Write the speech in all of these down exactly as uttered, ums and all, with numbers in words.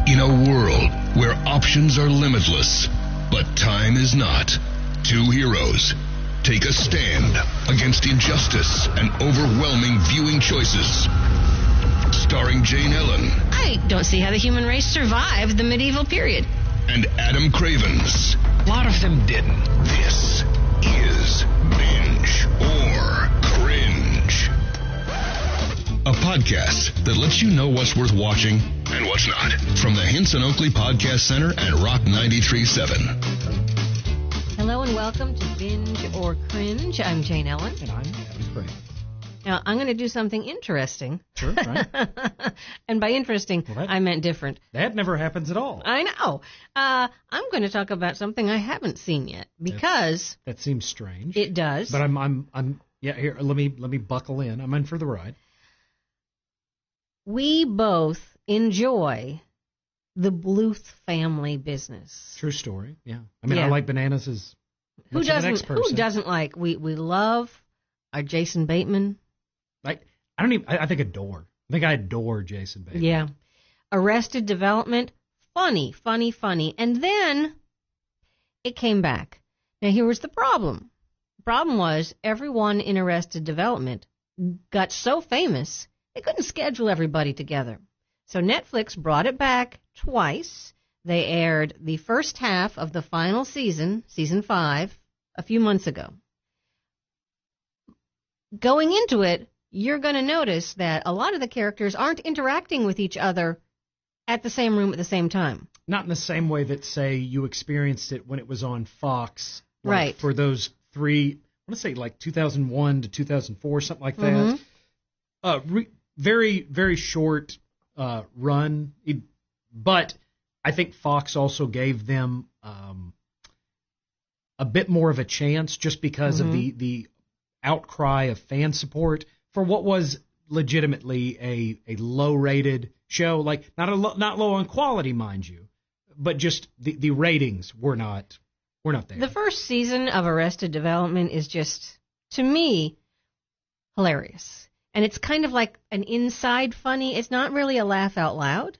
In a world where options are limitless, but time is not, two heroes take a stand against injustice and overwhelming viewing choices. Starring Jane Ellen. I don't see how the human race survived the medieval period. And Adam Cravens. A lot of them didn't. This is Binge or Cringe. A podcast that lets you know what's worth watching and what's not. From the Hinson Oakley Podcast Center and Rock ninety-three point seven. Hello and welcome to Binge or Cringe. I'm Jane Ellen. And I'm Adam Cravens. Now, I'm going to do something interesting. Sure, right. And by interesting, well, that, I meant different. That never happens at all. I know. Uh, I'm going to talk about something I haven't seen yet because That, that seems strange. It does. But I'm, I'm, I'm. Yeah. Here, let me, let me buckle in. I'm in for the ride. We both enjoy the Bluth family business. True story. Yeah. I mean, yeah. I like bananas as who much doesn't? as the next person. Who doesn't like? We we love our Jason Bateman. Like I don't even. I, I think adore. I think I adore Jason Bateman. Yeah. Arrested Development. Funny, funny, funny, and then it came back. Now here was the problem. The problem was everyone in Arrested Development got so famous they couldn't schedule everybody together. So Netflix brought it back twice. They aired the first half of the final season, season five, a few months ago. Going into it, you're going to notice that a lot of the characters aren't interacting with each other at the same room at the same time. Not in the same way that, say, you experienced it when it was on Fox. Like right. For those three, I want to say like two thousand one to two thousand four, something like that. Mm-hmm. Uh, re- very, very short uh, run. It, but I think Fox also gave them um, a bit more of a chance just because mm-hmm. of the, the outcry of fan support for what was legitimately a, a low-rated show. Like, not a lo- not low on quality, mind you, but just the, the ratings were not were not there. The first season of Arrested Development is just, to me, hilarious. And it's kind of like an inside funny. It's not really a laugh out loud.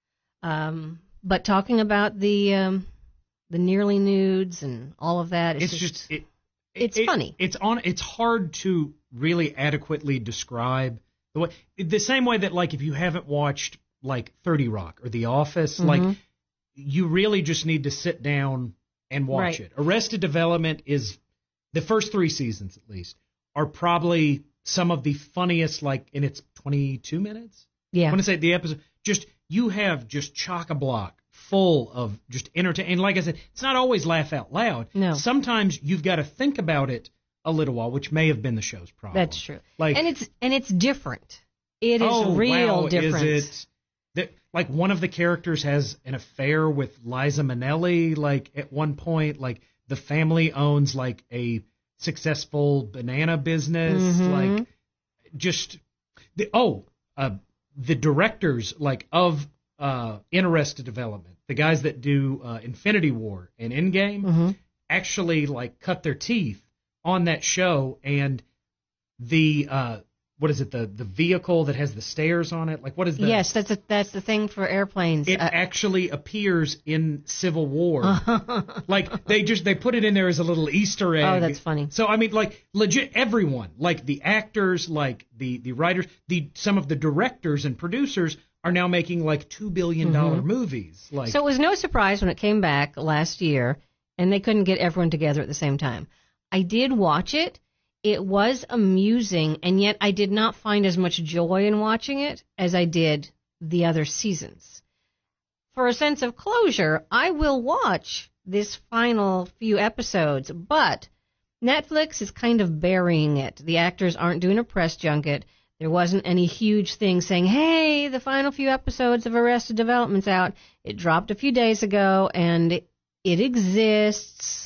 Um, but talking about the um, the nearly nudes and all of that, it's, it's just, just it, it's it, funny. It's on. It's hard to really adequately describe the way. The same way that, like, if you haven't watched like thirty Rock or The Office, mm-hmm. like you really just need to sit down and watch right. it. Arrested Development is the first three seasons at least are probably some of the funniest, like, in its twenty-two minutes. Yeah. I want to say the episode, just, you have just chock-a-block full of just entertain. And like I said, it's not always laugh out loud. No. Sometimes you've got to think about it a little while, which may have been the show's problem. That's true. Like, and it's and it's different. It is oh, real wow, difference. Is it that, like, one of the characters has an affair with Liza Minnelli, like, at one point, like, the family owns, like, a successful banana business, mm-hmm. like, just, the, oh, uh, the directors, like, of uh, Arrested Development, the guys that do uh, Infinity War and Endgame, mm-hmm. actually, like, cut their teeth on that show, and the, uh, what is it, the, the vehicle that has the stairs on it? Like, what is that? Yes, that's a, that's the thing for airplanes. It uh, actually appears in Civil War. Like, they just, they put it in there as a little Easter egg. Oh, that's funny. So, I mean, like, legit, everyone, like the actors, like the, the writers, the some of the directors and producers are now making, like, two billion dollars mm-hmm. movies. Like, so it was no surprise when it came back last year, and they couldn't get everyone together at the same time. I did watch it. It was amusing, and yet I did not find as much joy in watching it as I did the other seasons. For a sense of closure, I will watch this final few episodes, but Netflix is kind of burying it. The actors aren't doing a press junket. There wasn't any huge thing saying, hey, the final few episodes of Arrested Development's out. It dropped a few days ago, and it, it exists.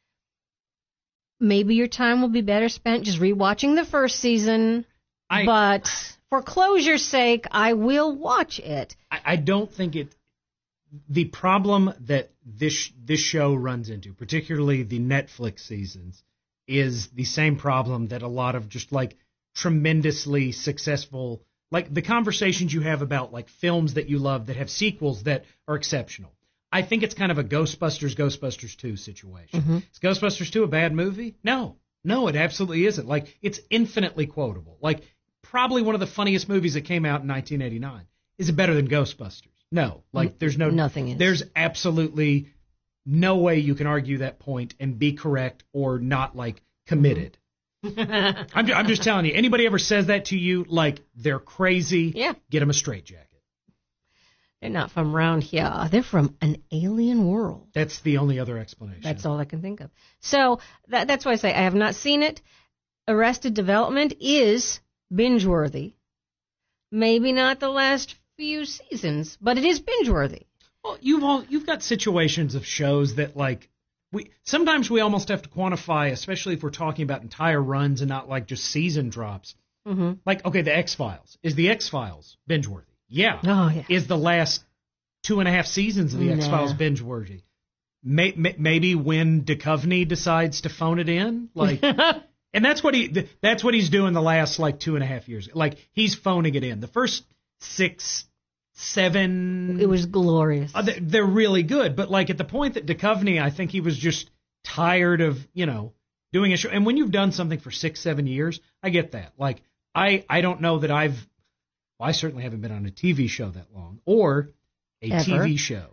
Maybe your time will be better spent just rewatching the first season, I, but for closure's sake, I will watch it. I, I don't think it. The problem that this this show runs into, particularly the Netflix seasons, is the same problem that a lot of just like tremendously successful like the conversations you have about like films that you love that have sequels that are exceptional. I think it's kind of a Ghostbusters, Ghostbusters two situation. Mm-hmm. Is Ghostbusters two a bad movie? No. No, it absolutely isn't. Like, it's infinitely quotable. Like, probably one of the funniest movies that came out in nineteen eighty-nine. Is it better than Ghostbusters? No. Like, there's no... Nothing is. There's absolutely no way you can argue that point and be correct or not, like, committed. I'm, I'm just telling you, anybody ever says that to you, like, they're crazy, Yeah. get them a straitjacket. They're not from around here. They're from an alien world. That's the only other explanation. That's all I can think of. So that, that's why I say I have not seen it. Arrested Development is binge-worthy. Maybe not the last few seasons, but it is binge-worthy. Well, you've all you've got situations of shows that like we sometimes we almost have to quantify, especially if we're talking about entire runs and not like just season drops. Mm-hmm. Like, okay, the X-Files. Is the X-Files binge-worthy? Yeah. Oh, yeah. Is the last two and a half seasons of the Nah. X-Files binge-worthy? May, may, maybe when Duchovny decides to phone it in, like, and that's what he that's what he's doing the last like two and a half years. Like, he's phoning it in. The first six, seven, It was glorious. uh, they- they're really good. But like at the point that Duchovny, I think he was just tired of you know doing a show. And when you've done something for six, seven years, I get that. Like, I I don't know that I've well, I certainly haven't been on a T V show that long or a Ever. T V show.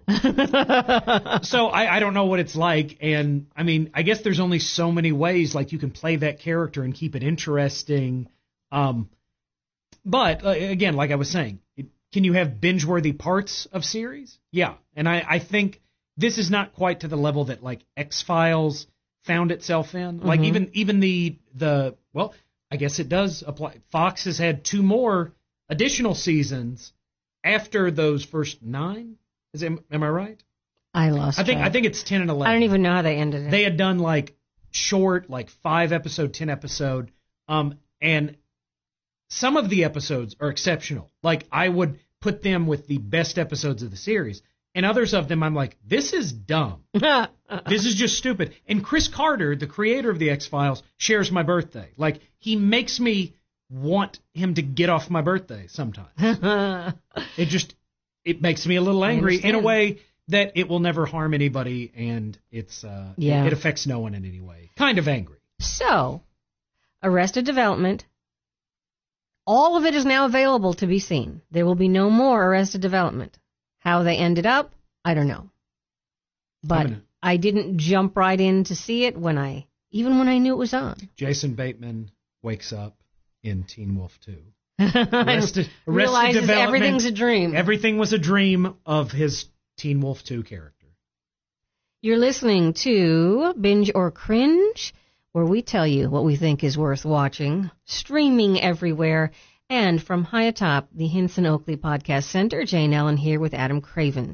So I, I don't know what it's like. And I mean, I guess there's only so many ways like you can play that character and keep it interesting. Um, but uh, again, like I was saying, it, can you have binge-worthy parts of series? Yeah. And I, I think this is not quite to the level that like X-Files found itself in. Like Mhm. even even the the well, I guess it does apply. Fox has had two more additional seasons after those first nine. Is am, am I right? I lost I think track. I think it's ten and eleven. I don't even know how they ended it. They had done like short, like five episode, ten episode, um, and some of the episodes are exceptional. Like I would put them with the best episodes of the series, and others of them I'm like, this is dumb. This is just stupid. And Chris Carter, the creator of the X-Files, shares my birthday. Like he makes me want him to get off my birthday sometimes. It just it makes me a little angry in a understand. way that it will never harm anybody, and it's uh, Yeah. it, it affects no one in any way. Kind of angry. So, Arrested Development, all of it is now available to be seen. There will be no more Arrested Development. How they ended up, I don't know. But gonna- I didn't jump right in to see it when I, even when I knew it was on. Jason Bateman wakes up in Teen Wolf two. Arrested, Arrested, Arrested realizes Development. everything's a dream. Everything was a dream of his Teen Wolf two character. You're listening to Binge or Cringe, where we tell you what we think is worth watching, streaming everywhere, and from high atop the Hinson Oakley Podcast Center, Jane Ellen here with Adam Cravens.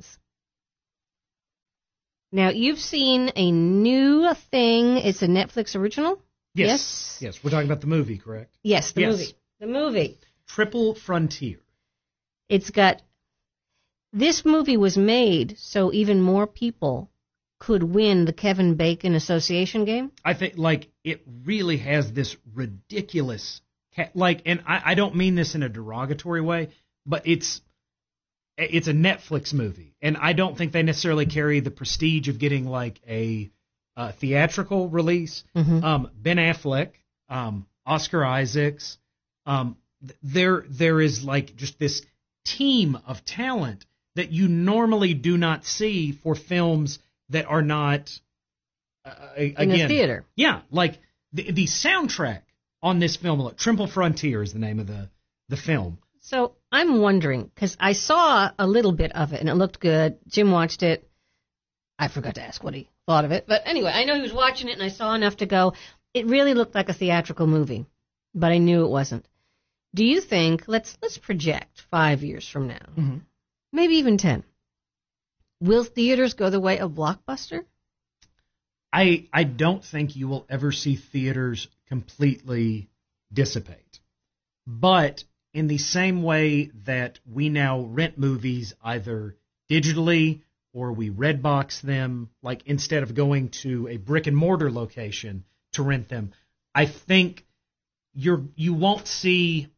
Now, you've seen a new thing. It's a Netflix original? Yes. Yes. We're talking about the movie, correct? Yes, the Yes. movie. The movie. Triple Frontier. It's got... This movie was made so even more people could win the Kevin Bacon Association game. I think, like, it really has this ridiculous, ca- like, and I, I don't mean this in a derogatory way, but it's it's a Netflix movie, and I don't think they necessarily carry the prestige of getting, like, a, uh theatrical release. Mm-hmm. Um, Ben Affleck, um, Oscar Isaacs, um, th- there there is, like, just this team of talent that you normally do not see for films that are not uh, again In the theater. Yeah, like the the soundtrack on this film. Triple Frontier is the name of the the film. So I'm wondering, because I saw a little bit of it and it looked good. Jim watched it. I forgot to ask what he thought of it. But anyway, I know he was watching it and I saw enough to go, it really looked like a theatrical movie, but I knew it wasn't. Do you think, let's let's project five years from now, Mhm. maybe even ten, will theaters go the way of Blockbuster? I I don't think you will ever see theaters completely dissipate. But in the same way that we now rent movies either digitally or we Redbox them, like instead of going to a brick and mortar location to rent them, I think you're you won't see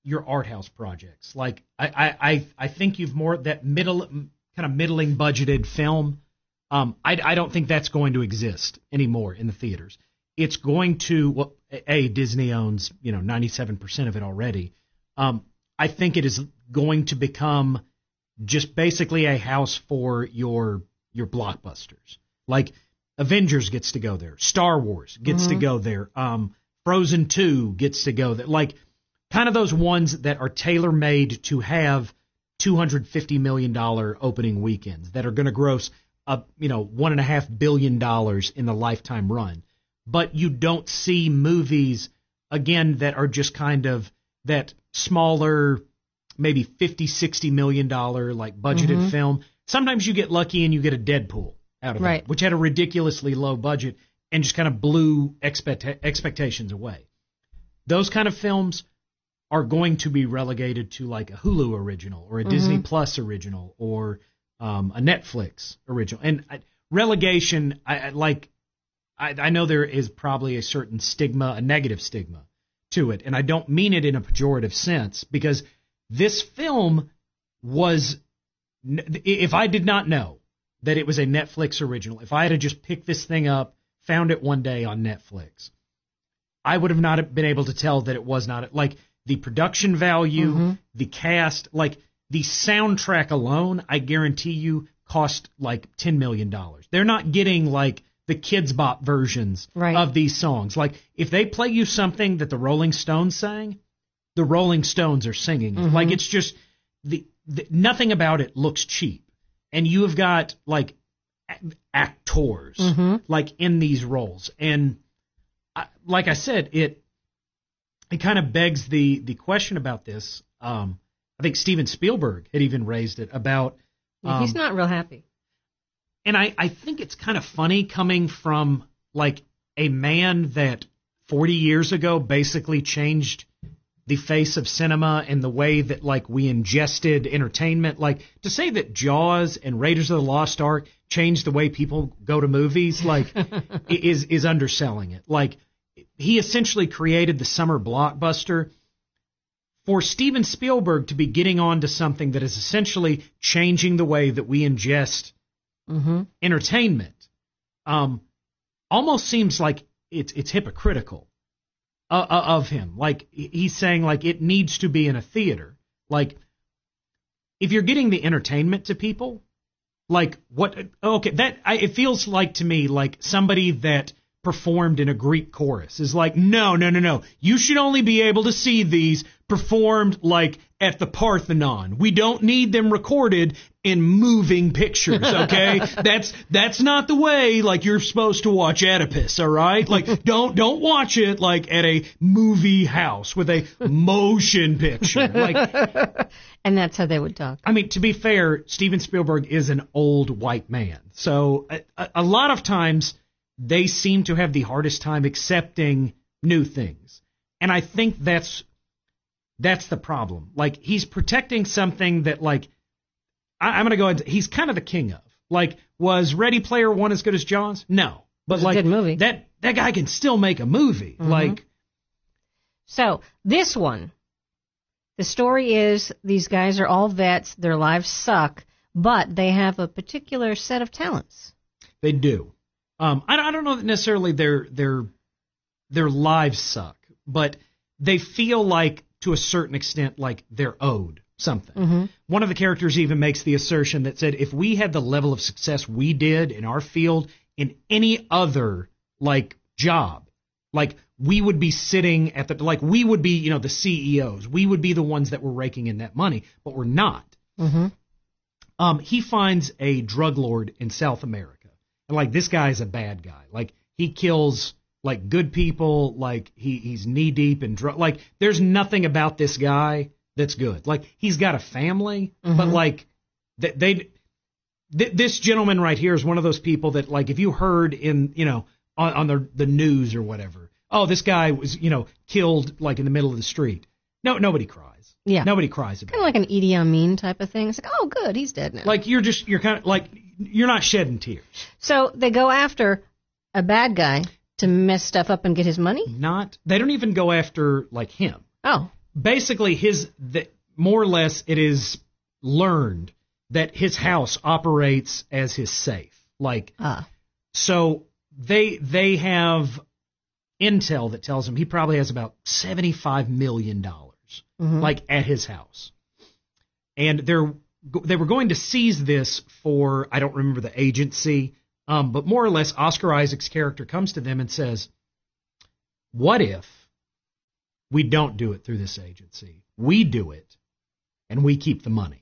your art house projects. Like I, I, I, I think you've more that middle kind of middling budgeted film. Um, I, I don't think that's going to exist anymore in the theaters. It's going to well, a Disney owns you know ninety-seven percent of it already. Um, I think it is going to become just basically a house for your your blockbusters. Like Avengers gets to go there, Star Wars gets mm-hmm. to go there, um, Frozen two gets to go there. Like kind of those ones that are tailor made to have two hundred fifty million dollars opening weekends that are going to gross up you know one and a half billion dollars in the lifetime run. But you don't see movies again that are just kind of that smaller, maybe fifty, sixty million dollar like budgeted mm-hmm. film. Sometimes you get lucky and you get a Deadpool out of right. it, which had a ridiculously low budget and just kind of blew expect- expectations away. Those kind of films are going to be relegated to like a Hulu original or a mm-hmm. Disney Plus original or um, a Netflix original. And I, relegation, I, I like, I, I know there is probably a certain stigma, a negative stigma to it, and I don't mean it in a pejorative sense because this film was, if I did not know that it was a Netflix original, if I had just picked this thing up, found it one day on Netflix, I would have not been able to tell that it was not, like the production value, mm-hmm. the cast, like the soundtrack alone, I guarantee you cost like ten million dollars. They're not getting like the Kids Bop versions right. of these songs. Like, if they play you something that the Rolling Stones sang, the Rolling Stones are singing it. Mm-hmm. Like, it's just, the, the nothing about it looks cheap. And you have got, like, actors, mm-hmm. like, in these roles. And, I, like I said, it it kind of begs the, the question about this. Um, I think Steven Spielberg had even raised it about... Um, He's not real happy. And I, I think it's kind of funny coming from, like, a man that forty years ago basically changed the face of cinema and the way that, like, we ingested entertainment. Like, to say that Jaws and Raiders of the Lost Ark changed the way people go to movies, like, is is underselling it. Like, he essentially created the summer blockbuster. For Steven Spielberg to be getting on to something that is essentially changing the way that we ingest Mm-hmm. entertainment, um, almost seems like it's it's hypocritical uh, uh, of him. Like he's saying, like it needs to be in a theater. Like if you're getting the entertainment to people, like what? Okay, that I, it feels like to me like somebody that performed in a Greek chorus is like, no, no, no, no. You should only be able to see these performed like at the Parthenon. We don't need them recorded in moving pictures, okay? that's that's not the way like you're supposed to watch Oedipus, all right? Like don't don't watch it like at a movie house with a motion picture. Like and that's how they would talk. I mean, to be fair, Steven Spielberg is an old white man. So a, a, a lot of times they seem to have the hardest time accepting new things. And I think that's that's the problem. Like, he's protecting something that, like, I, I'm going to go ahead, he's kind of the king of. Like, was Ready Player One as good as Jaws? No. But, it's like, a good movie. that that guy can still make a movie. Mm-hmm. Like, so, this one, the story is these guys are all vets, their lives suck, but they have a particular set of talents. They do. Um, I, I don't know that necessarily their their their lives suck, but they feel like, to a certain extent, like they're owed something. Mm-hmm. One of the characters even makes the assertion that said, if we had the level of success we did in our field in any other like job, like we would be sitting at the, like we would be, you know, the C E Os. We would be the ones that were raking in that money, but we're not. Mm-hmm. Um, he finds a drug lord in South America. And, like, this guy's a bad guy. Like, he kills, like, good people. Like, he, he's knee-deep in drug. Like, there's nothing about this guy that's good. Like, he's got a family, mm-hmm. but, like, they, they th- this gentleman right here is one of those people that, like, if you heard in, you know, on, on the the news or whatever, oh, this guy was, you know, killed, like, in the middle of the street. No, nobody cries. Yeah. Nobody cries about it. Kind of like an Idi Amin type of thing. It's like, oh, good, he's dead now. Like, you're just, you're kind of, like, you're not shedding tears. So they go after a bad guy to mess stuff up and get his money? Not, they don't even go after, like, him. Oh. basically his the, more or less it is learned that his house operates as his safe. Like, Ah. so they they have intel that tells him he probably has about seventy-five million dollars, Mhm. like at his house, and they're they were going to seize this for, I don't remember the agency, um, but more or less Oscar Isaac's character comes to them and says, "What if we don't do it through this agency? We do it, and we keep the money."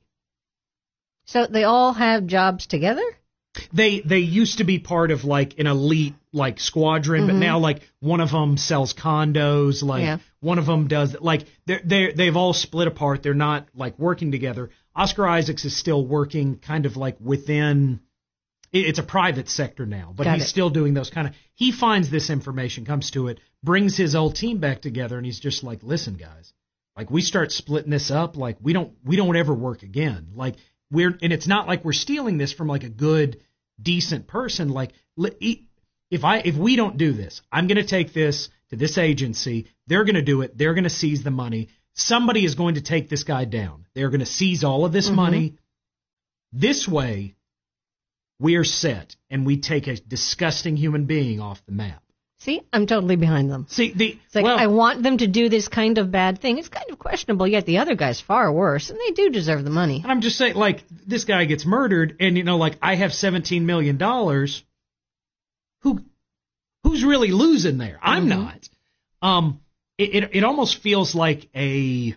So they all have jobs together? They they used to be part of like an elite like squadron, but now like one of them sells condos, like Yeah. one of them does like they they they've all split apart. They're not like working together. Oscar Isaacs is still working kind of like within. it- It's a private sector now, but Got he's it. still doing those kind of. He finds this information, comes to it, brings his old team back together, and he's just like, "Listen, guys, like we start splitting this up, like we don't we don't ever work again. Like we're and it's not like we're stealing this from like a good, decent person. Like li- e- if I if we don't do this, I'm going to take this to this agency. They're going to do it. They're going to seize the money. Somebody is going to take this guy down. They're going to seize all of this money. This way, we're set, and we take a disgusting human being off the map." See, I'm totally behind them. See the It's like, well, I want them to do this kind of bad thing. It's kind of questionable, yet the other guy's far worse, and they do deserve the money. And I'm just saying, like, this guy gets murdered, and, you know, like, I have seventeen million dollars. Who, who's really losing there? I'm not. Um, it, it, it almost feels like a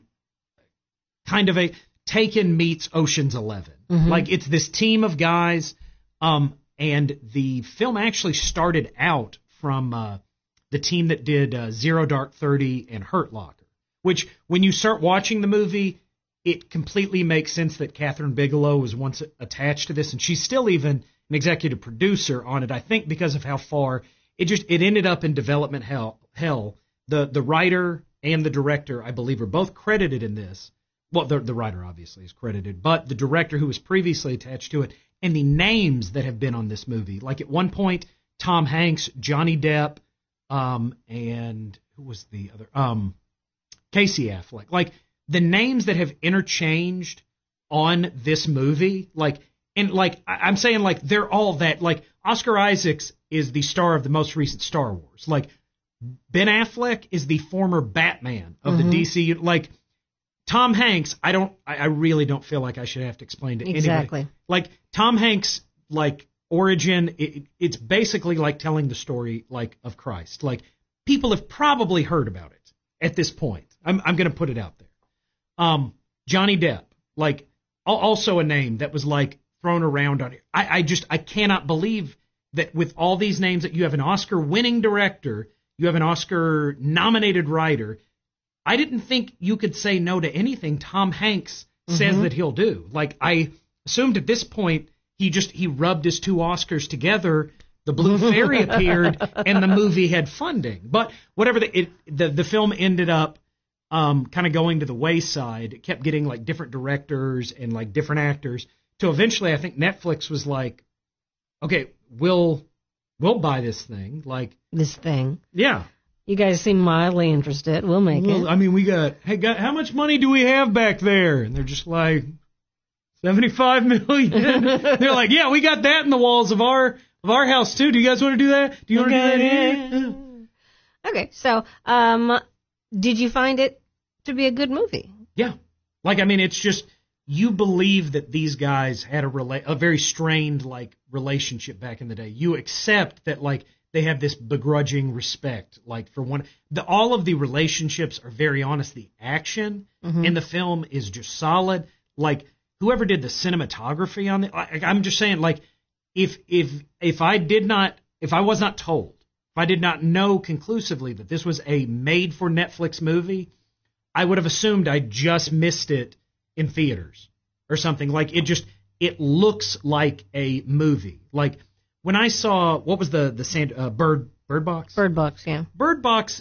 kind of a Taken meets Ocean's Eleven. Like, it's this team of guys, um, and the film actually started out from uh, the team that did uh, Zero Dark Thirty and Hurt Locker, which, when you start watching the movie, it completely makes sense that Catherine Bigelow was once attached to this, and she's still even an executive producer on it, I think, because of how far it just it ended up in development hell. Hell, the the writer and the director, I believe, are both credited in this. Well, the the writer obviously is credited, but the director who was previously attached to it, and the names that have been on this movie. Like at one point, Tom Hanks, Johnny Depp, um, and who was the other? Um, Casey Affleck. Like the names that have interchanged on this movie, like and like I- I'm saying, like they're all that. Like Oscar Isaacs is the star of the most recent Star Wars. Like Ben Affleck is the former Batman of the D C. u- Like Tom Hanks, I don't, I, I really don't feel like I should have to explain to anybody. Exactly. Like Tom Hanks, like origin, it, it's basically like telling the story like of Christ. Like people have probably heard about it at this point. I'm, I'm going to put it out there. Um, Johnny Depp, like al- also a name that was like thrown around on it. I, I just, I cannot believe that with all these names that you have an Oscar-winning director, you have an Oscar-nominated writer. I didn't think you could say no to anything Tom Hanks says that he'll do. Like I assumed at this point he just he rubbed his two Oscars together. The Blue Fairy appeared and the movie had funding. But whatever the it, the the film ended up um, kind of going to the wayside. It kept getting like different directors and like different actors. To eventually, I think Netflix was like, okay, we'll we'll buy this thing. Like This thing. yeah. You guys seem mildly interested. We'll make Well, it. I mean, we got, hey, got, how much money do we have back there? And they're just like, seventy-five million. They're like, yeah, we got that in the walls of our of our house too. Do you guys want to do that? Do you want to do that here? Okay, so um, did you find it to be a good movie? Yeah. Like, I mean, it's just, you believe that these guys had a rela- a very strained, like, relationship back in the day. You accept that, like, they have this begrudging respect, like, for one. The, all of the relationships are very honest. The action in the film is just solid. Like, whoever did the cinematography on it, I, I'm just saying, like, if if if I did not, if I was not told, if I did not know conclusively that this was a made-for-Netflix movie, I would have assumed I just missed it in theaters or something. Like, it just, it looks like a movie. Like, when I saw, what was the, the sand, uh, Bird, Bird Box? Bird Box, yeah. Bird Box,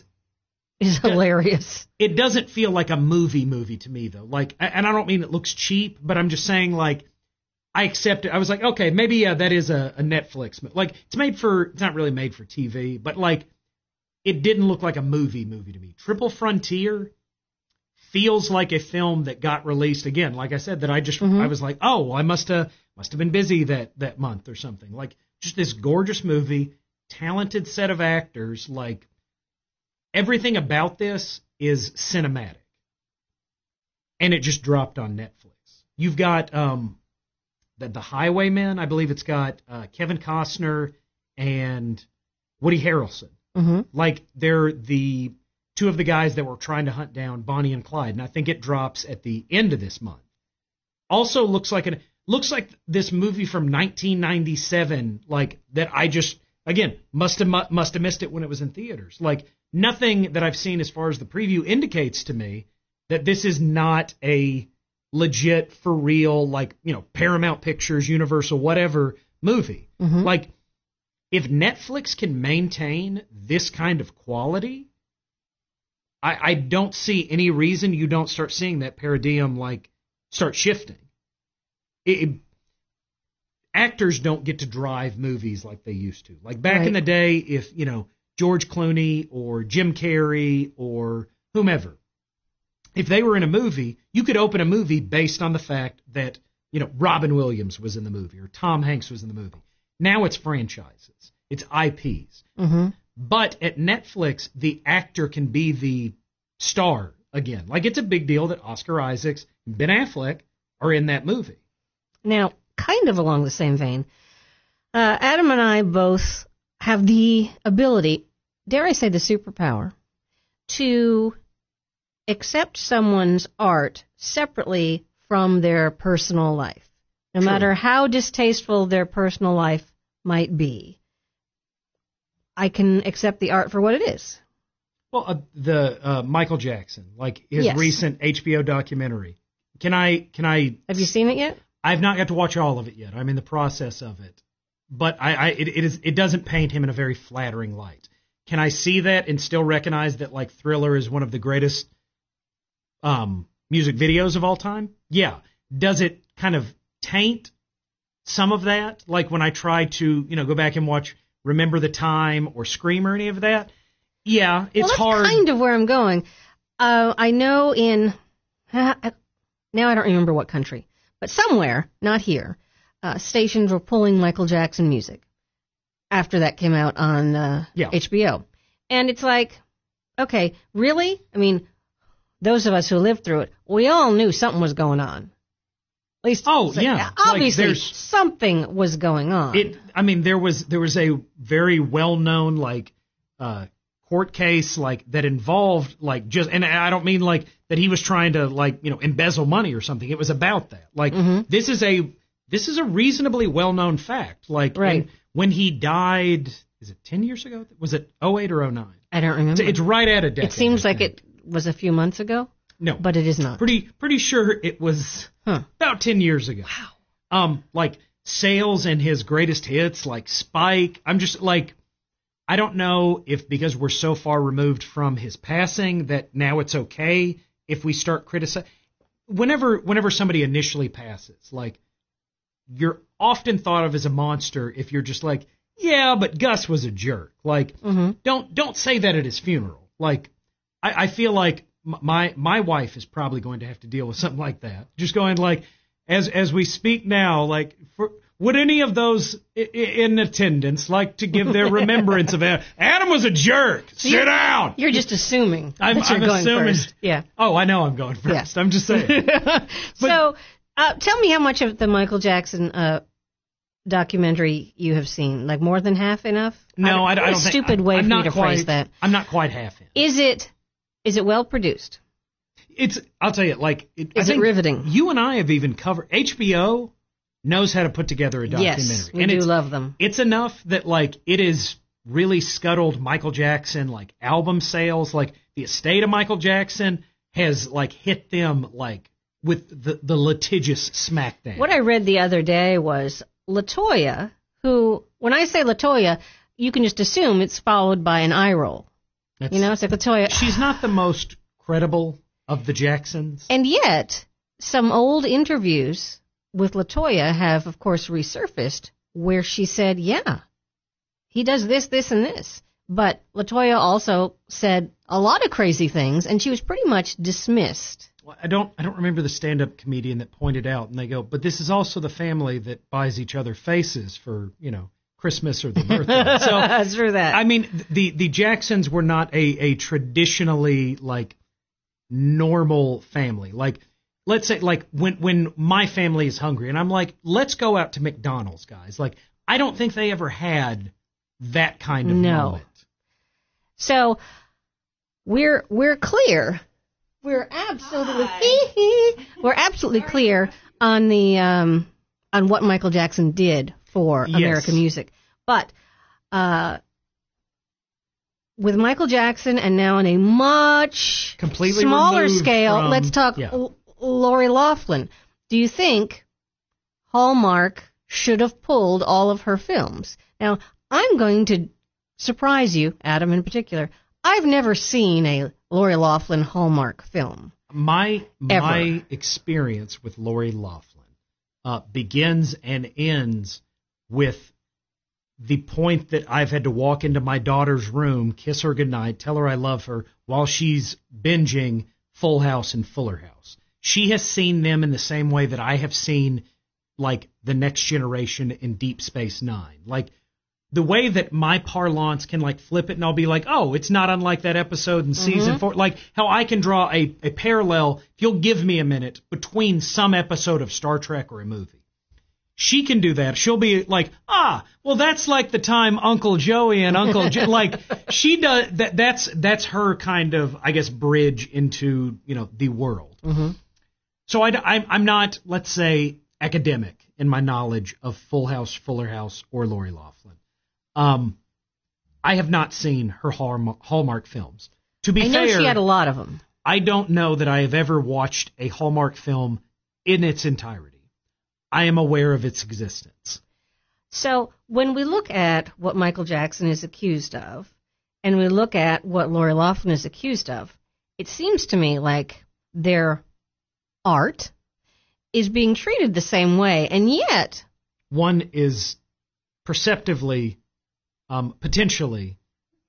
Is hilarious. it doesn't feel like a movie movie to me, though. Like, and I don't mean it looks cheap, but I'm just saying, like, I accept it. I was like, okay, maybe yeah, that is a, a Netflix movie. Like, it's made for, it's not really made for T V, but, like, it didn't look like a movie movie to me. Triple Frontier feels like a film that got released again. Like I said, that I just Mhm. I was like, oh, well, I must have must have been busy that that month or something. Like just this gorgeous movie, talented set of actors. Like everything about this is cinematic, and it just dropped on Netflix. You've got um, the the Highwaymen. I believe it's got uh, Kevin Costner and Woody Harrelson. Mm-hmm. Like they're the two of the guys that were trying to hunt down Bonnie and Clyde, and I think it drops at the end of this month. Also looks like an looks like this movie from nineteen ninety-seven, like that I just again must have must have missed it when it was in theaters. Like nothing that I've seen as far as the preview indicates to me that this is not a legit for real, like, you know, Paramount Pictures, Universal, whatever movie. Mm-hmm. Like if Netflix can maintain this kind of quality, I, I don't see any reason you don't start seeing that paradigm like start shifting. It, it, actors don't get to drive movies like they used to. Like back Right. in the day, if you know George Clooney or Jim Carrey or whomever, if they were in a movie, you could open a movie based on the fact that you know Robin Williams was in the movie or Tom Hanks was in the movie. Now it's franchises, it's I Ps. Mm-hmm. But at Netflix, the actor can be the star again. Like, it's a big deal that Oscar Isaacs and Ben Affleck are in that movie. Now, kind of along the same vein, uh, Adam and I both have the ability, dare I say the superpower, to accept someone's art separately from their personal life, no True. matter how distasteful their personal life might be. I can accept the art for what it is. Well, uh, the uh, Michael Jackson, like his Yes. recent H B O documentary. Can I? Can I? Have you seen it yet? I've not got to watch all of it yet. I'm in the process of it, but I, I it, it is it doesn't paint him in a very flattering light. Can I see that and still recognize that like Thriller is one of the greatest um, music videos of all time? Yeah. Does it kind of taint some of that? Like when I try to you know go back and watch Remember the Time or Scream or any of that? Yeah, it's well, that's hard. kind of where I'm going. Uh, I know in, now I don't remember what country, but somewhere, not here, uh, stations were pulling Michael Jackson music after that came out on uh, Yeah. H B O. And it's like, okay, really? I mean, those of us who lived through it, we all knew something was going on. At least, Oh, so- yeah. obviously Like, there's- something was going on. It. I mean, there was there was a very well known like uh, court case like that involved like just, and I don't mean like that he was trying to like you know embezzle money or something. It was about that. Like Mhm. this is a this is a reasonably well known fact. Like Right. and when he died, is it ten years ago? Was it oh eight or oh nine? I don't remember. It's, it's right at a decade. it seems I like think. it was a few months ago, No, but it is not. pretty pretty sure it was Huh. about ten years ago. Wow. Um, like sales and his greatest hits, like Spike. I'm just like, I don't know if because we're so far removed from his passing that now it's okay if we start criticizing. Whenever, whenever somebody initially passes, like you're often thought of as a monster if you're just like, yeah, but Gus was a jerk. Like, Mm-hmm. don't don't say that at his funeral. Like, I, I feel like m- my my wife is probably going to have to deal with something like that. Just going like, as as we speak now, like, for, would any of those I- I- in attendance like to give their remembrance of Adam? Adam was a jerk. Sit you're- down. You're just assuming I'm, that you're I'm going assuming. first. Yeah. Oh, I know I'm going first. Yeah. I'm just saying. so, uh, tell me how much of the Michael Jackson uh, documentary you have seen. Like more than half enough? No, I, I what don't a think. stupid I, way I'm for not me to quite, phrase that. I'm not quite half in. Is it? Is it well produced? It's. I'll tell you, like, it, Is I it think riveting? You and I have even covered. H B O knows how to put together a documentary. Yes, we and do it's, love them. It's enough that like it is really scuttled Michael Jackson like album sales. Like the estate of Michael Jackson has like hit them like with the the litigious smackdown. What I read the other day was LaToya, who, when I say LaToya, you can just assume it's followed by an eye roll. That's- You know, it's like LaToya. she's not the most credible of the Jacksons. And yet, some old interviews with LaToya have, of course, resurfaced where she said, yeah, he does this, this, and this. But LaToya also said a lot of crazy things, and she was pretty much dismissed. Well, I don't I don't remember the stand-up comedian that pointed out, and they go, but this is also the family that buys each other faces for, you know, Christmas or their birthday. So True that. I mean, the the Jacksons were not a, a traditionally like normal family. Like, let's say like when when my family is hungry and I'm like, let's go out to McDonald's, guys. Like, I don't think they ever had that kind of No. moment. So we're we're clear. We're absolutely we're absolutely clear on the um, on what Michael Jackson did for Yes. American music. But uh, with Michael Jackson, and now on a much Completely smaller removed scale, from- let's talk yeah. L- Lori Loughlin. Do you think Hallmark should have pulled all of her films? Now, I'm going to surprise you, Adam in particular. I've never seen a Lori Loughlin Hallmark film. My Ever. my experience with Lori Loughlin uh, begins and ends with the point that I've had to walk into my daughter's room, kiss her goodnight, tell her I love her, while she's binging Full House and Fuller House. She has seen them in the same way that I have seen, like, The Next Generation in Deep Space Nine. Like, the way that my parlance can, like, flip it and I'll be like, oh, it's not unlike that episode in season four. Like, how I can draw a, a parallel, if you'll give me a minute, between some episode of Star Trek or a movie. She can do that. She'll be like, ah, well, that's like the time Uncle Joey and Uncle Joe, like, she does, that, that's, that's her kind of, I guess, bridge into, you know, the world. Mm-hmm. So I, I'm, I'm not, let's say, academic in my knowledge of Full House, Fuller House, or Lori Loughlin. Um, I have not seen her Hallmark, Hallmark films. To be I know fair, she had a lot of them. I don't know that I have ever watched a Hallmark film in its entirety. I am aware of its existence. So when we look at what Michael Jackson is accused of, and we look at what Lori Loughlin is accused of, it seems to me like their art is being treated the same way, and yet One is perceptively, um, potentially,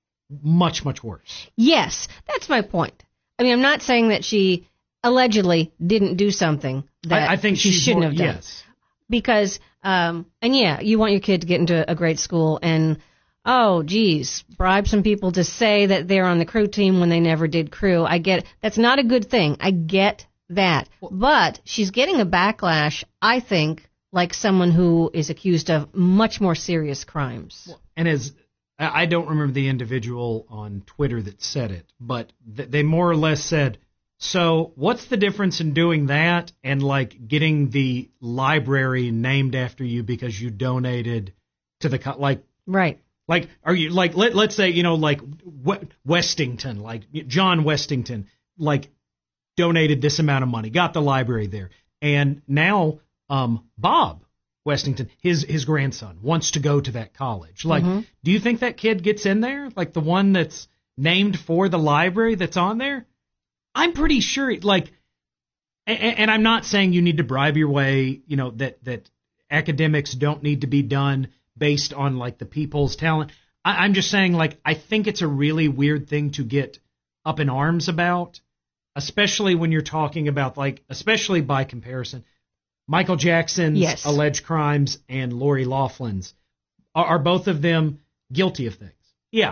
much, much worse. yes, that's my point. I mean, I'm not saying that she allegedly didn't do something that I, I think she she's shouldn't more, have done. Yes. Because, um, and yeah, you want your kid to get into a great school and, oh, geez, bribe some people to say that they're on the crew team when they never did crew. I get it. That's not a good thing. I get that. But she's getting a backlash, I think, like someone who is accused of much more serious crimes. And as I I don't remember the individual on Twitter that said it, but th- they more or less said, so what's the difference in doing that and like getting the library named after you because you donated to the co- like Right. like are you like let let's say you know like we- Westington, like John Westington, like donated this amount of money, got the library there, and now um Bob Westington, his his grandson, wants to go to that college. Like, Mhm. do you think that kid gets in there? Like the one that's named for the library that's on there? I'm pretty sure, like, and, and I'm not saying you need to bribe your way, you know, that, that academics don't need to be done based on, like, the people's talent. I, I'm just saying, like, I think it's a really weird thing to get up in arms about, especially when you're talking about, like, especially by comparison, Michael Jackson's Yes. alleged crimes and Lori Loughlin's. Are, are both of them guilty of things? Yeah.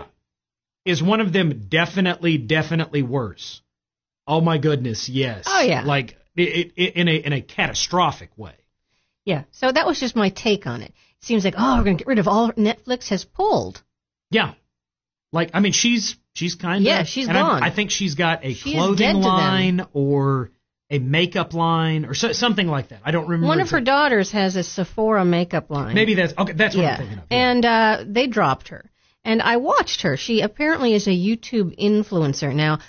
Is one of them definitely, definitely worse? Oh my goodness, yes. Oh, yeah. Like it, it, in a in a catastrophic way. Yeah. So that was just my take on it. It seems like, oh, we're going to get rid of all Netflix has pulled. Yeah. Like I mean, she's she's kind of Yeah, she's and gone. I, I think she's got a She is dead clothing to them. line or a makeup line or so, something like that. I don't remember. One of her exactly. daughters has a Sephora makeup line. Maybe that's okay. That's what I'm Yeah. thinking of. Yeah. And uh, they dropped her. And I watched her. She apparently is a YouTube influencer. Now,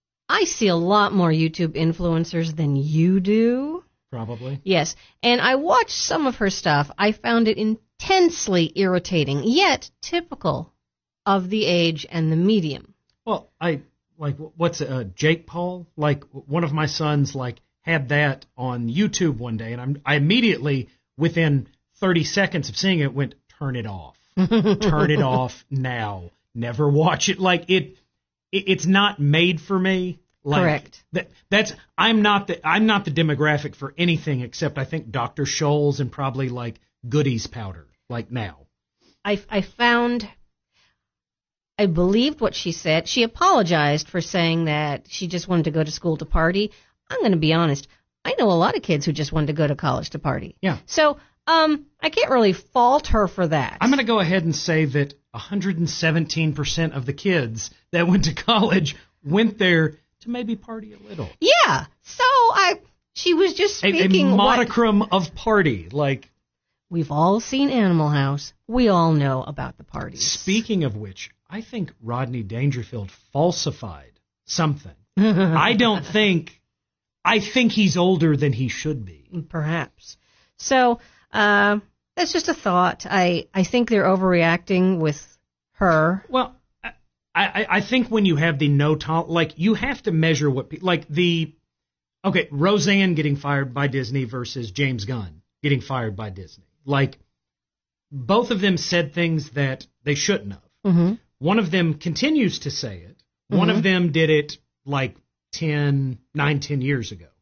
I see a lot more YouTube influencers than you do. Probably. Yes. And I watched some of her stuff. I found it intensely irritating, yet typical of the age and the medium. Well, I like what's uh, Jake Paul? Like one of my sons like had that on YouTube one day, and I'm I immediately within thirty seconds of seeing it went turn it off, turn it off now. never watch it. Like it, it it's not made for me. Like, Correct. That that's I'm not the I'm not the demographic for anything except I think Doctor Scholl's and probably like Goodies powder. Like now, I I found. I believed what she said. She apologized for saying that she just wanted to go to school to party. I'm going to be honest. I know a lot of kids who just wanted to go to college to party. Yeah. So um, I can't really fault her for that. I'm going to go ahead and say that one hundred seventeen percent of the kids that went to college went there to maybe party a little. Yeah. So I, she was just A, speaking. a what, modicum of party. Like, we've all seen Animal House. We all know about the parties. speaking of which, I think Rodney Dangerfield falsified something. I don't think. I think he's older than he should be. Perhaps. So uh, that's just a thought. I, I think they're overreacting with her. Well, I, I, I think when you have the no tol- like you have to measure what pe- like the okay Roseanne getting fired by Disney versus James Gunn getting fired by Disney. Like both of them said things that they shouldn't have. Mm-hmm. One of them continues to say it. Mm-hmm. One of them did it like ten, nine, ten years ago.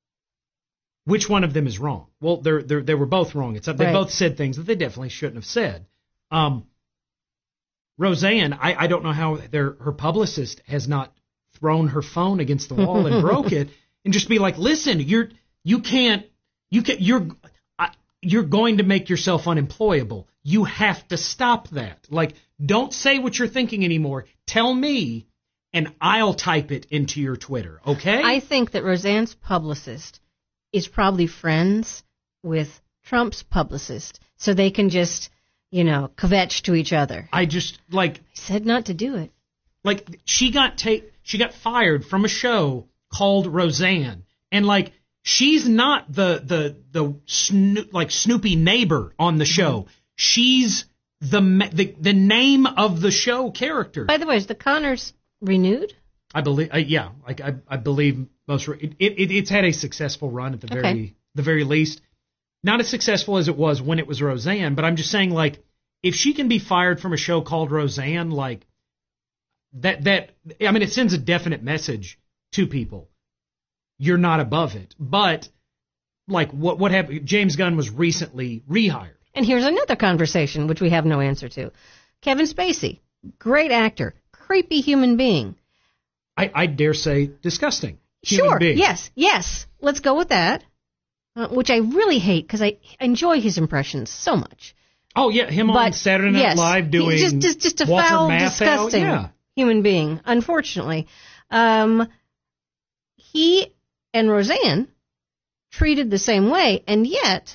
Which one of them is wrong? Well, they're, they're, they were both wrong. It's they Right. both said things that they definitely shouldn't have said. Um, Roseanne, I, I don't know how their her publicist has not thrown her phone against the wall and broke it and just be like, listen, you're you can't you can you're I, you're going to make yourself unemployable. You have to stop that. Like, don't say what you're thinking anymore. Tell me, and I'll type it into your Twitter. Okay? I think that Roseanne's publicist is probably friends with Trump's publicist, so they can just, you know, kvetch to each other. I just like I said not to do it. like she got ta- she got fired from a show called Roseanne, and like she's not the the the snoo- like Snoopy neighbor on the show. She's the, ma- the the name of the show character. By the way, is the Connors renewed? I believe, uh, yeah, like I I believe most it, it it's had a successful run at the very Okay. the very least. Not as successful as it was when it was Roseanne, but I'm just saying, like, if she can be fired from a show called Roseanne, like that that I mean, it sends a definite message to people. You're not above it. But like what what happened? James Gunn was recently rehired. And here's another conversation which we have no answer to. Kevin Spacey, great actor, creepy human being. I, I dare say disgusting. Human Sure, being. yes, yes. Let's go with that. Uh, which I really hate because I enjoy his impressions so much. Oh yeah, him on But, Saturday Night yes, Live doing he's just, just, just a Walter foul, Matthau. disgusting Yeah. human being, unfortunately. Um, he and Roseanne treated the same way, and yet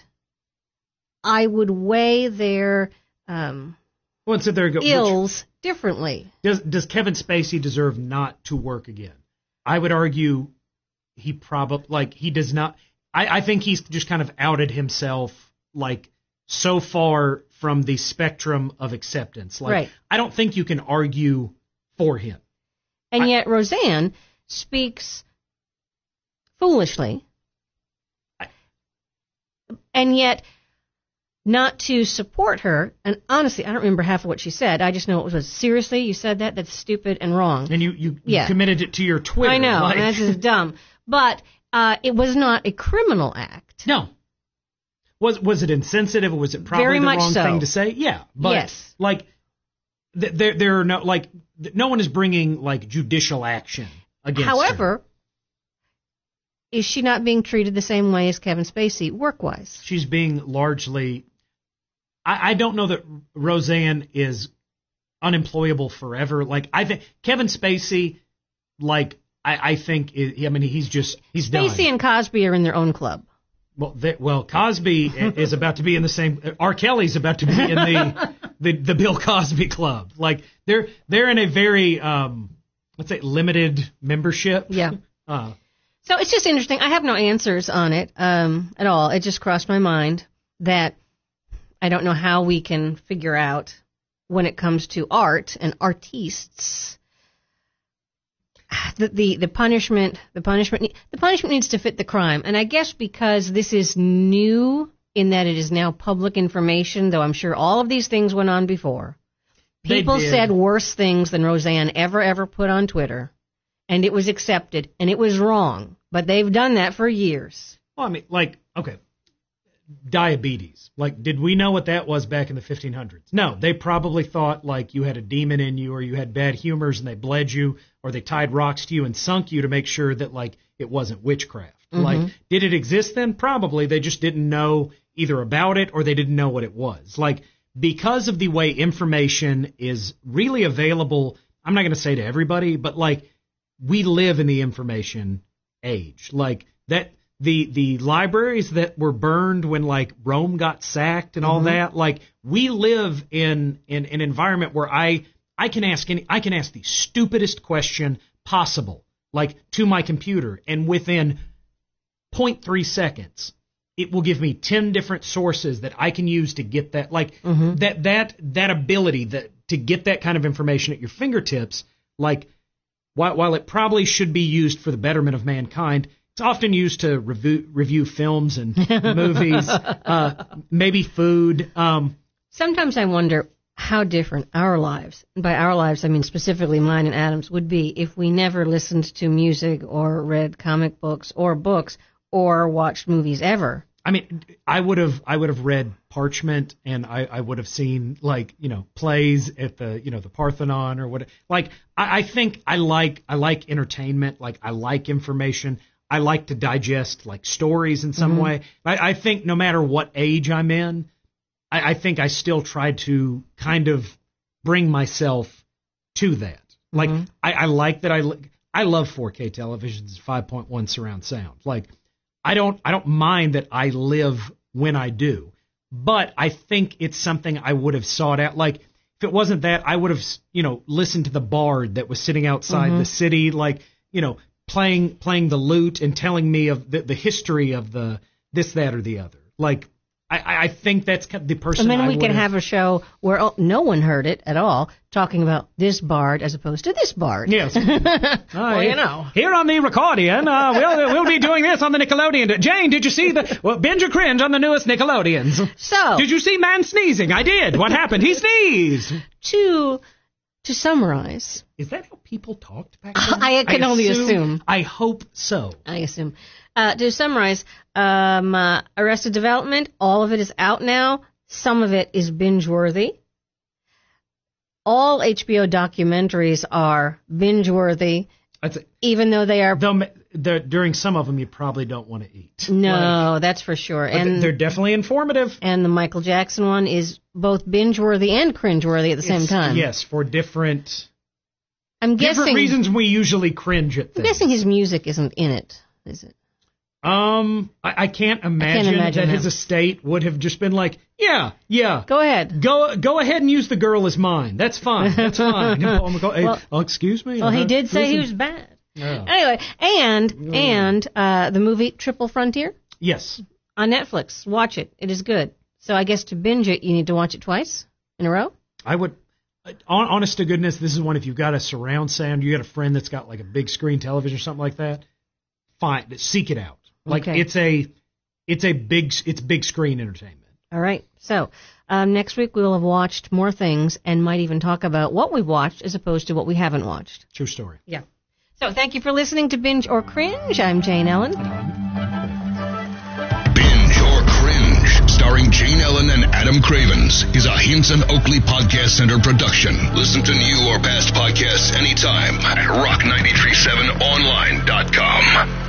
I would weigh their um, Well, so there you go. Which- ills differently. Does does Kevin Spacey deserve not to work again? I would argue he probably like he does not. I, I think he's just kind of outed himself like so far from the spectrum of acceptance. Like Right. I don't think you can argue for him. And I- yet Roseanne speaks foolishly. I- And yet not to support her, and honestly, I don't remember half of what she said. I just know it was, seriously, you said that? That's stupid and wrong. And you you, you Yeah. committed it to your Twitter. I know, like- and that's just dumb. But uh, it was not a criminal act. No. Was was it insensitive or was it probably Very the much wrong so. thing to say? Yeah, but Yes. like th- there there are no like th- no one is bringing like judicial action against her. However, is she not being treated the same way as Kevin Spacey work-wise? She's being largely. I, I don't know that Roseanne is unemployable forever. Like I think Kevin Spacey, like I, I think is, I mean he's just he's Spacey done. and Cosby are in their own club. Well, they, well, Cosby is about to be in the same. R. Kelly's about to be in the the, the Bill Cosby Club. Like they're they're in a very um, let's say limited membership. Yeah. Uh, So it's just interesting. I have no answers on it um, at all. It just crossed my mind that I don't know how we can figure out when it comes to art and artistes. The, the the punishment the punishment the punishment needs to fit the crime, and I guess because this is new in that it is now public information, though I'm sure all of these things went on before. People did. said worse things than Roseanne ever, ever put on Twitter, and it was accepted, and it was wrong. But they've done that for years. Well, I mean, like, okay, diabetes. Like, did we know what that was back in the fifteen hundreds? No, they probably thought, like, you had a demon in you or you had bad humors and they bled you or they tied rocks to you and sunk you to make sure that, like, it wasn't witchcraft. Mm-hmm. Like, did it exist then? Probably. They just didn't know either about it or they didn't know what it was. Like, because of the way information is really available, I'm not going to say to everybody, but, like, we live in the information age. Like, that the the libraries that were burned when, like, Rome got sacked and all mm-hmm. that, like, we live in, in an environment where I I can ask any I can ask the stupidest question possible, like, to my computer, and within zero point three seconds it will give me ten different sources that I can use to get that, like, mm-hmm. that that that ability that to get that kind of information at your fingertips. Like, while, while it probably should be used for the betterment of mankind, it's often used to review, review films and movies, uh, maybe food. Um, Sometimes I wonder how different our lives, and by our lives I mean specifically mine and Adam's, would be if we never listened to music or read comic books or books or watched movies ever. I mean, I would have I would have read Parchment, and I, I would have seen, like, you know, plays at the, you know, the Parthenon or what. Like, I, I think I like I like entertainment. Like, I like information. I like to digest, like, stories in some mm-hmm. way. I, I think no matter what age I'm in, I, I think I still try to kind of bring myself to that. Like, mm-hmm. I, I like that I I love four K televisions, five point one surround sound. Like, I don't I don't mind that I live when I do, but I think it's something I would have sought out. Like, if it wasn't that, I would have, you know, listened to the bard that was sitting outside mm-hmm. the city, like, you know, playing playing the lute and telling me of the, the history of the this, that, or the other. Like, I, I think that's the person. And then I we can have a show where oh, no one heard it at all, talking about this bard as opposed to this bard. Yes. Well, you know. Here on the Recordian, uh, we'll, we'll be doing this on the Nickelodeon. Jane, did you see the well, binge or cringe on the newest Nickelodeons? So. Did you see man sneezing? I did. What happened? He sneezed. To to summarize. Is that how people talked back then? I can I only assume, assume. I hope so. I assume. Uh, to summarize, um, uh, Arrested Development, all of it is out now. Some of it is binge-worthy. All H B O documentaries are binge-worthy, even though they are... Though, during some of them, you probably don't want to eat. No, like, that's for sure. And they're definitely informative. And the Michael Jackson one is both binge-worthy and cringe-worthy at the it's, same time. Yes, for different... I'm guessing... Different reasons we usually cringe at things. I'm guessing his music isn't in it, is it? Um, I, I can't imagine, I can't imagine that him. His estate would have just been like, yeah, yeah. Go ahead. Go go ahead and use the girl as mine. That's fine. That's fine. well, oh, excuse me? Well, he did say he was bad. Yeah. Anyway, and mm. and uh, the movie Triple Frontier? Yes. On Netflix. Watch it. It is good. So I guess to binge it, you need to watch it twice in a row? I would... Honest to goodness, this is one, if you've got a surround sound, you got a friend that's got like a big screen television or something like that, fine, seek it out. Like, okay. it's a, it's a big, it's big screen entertainment. All right. So um, next week we will have watched more things and might even talk about what we've watched as opposed to what we haven't watched. True story. Yeah. So thank you for listening to Binge or Cringe. I'm Jane Ellen. Binge or Cringe, starring Jane Ellen and Adam Cravens, is a Hinson Oakley Podcast Center production. Listen to new or past podcasts anytime at rock nine three seven online dot com.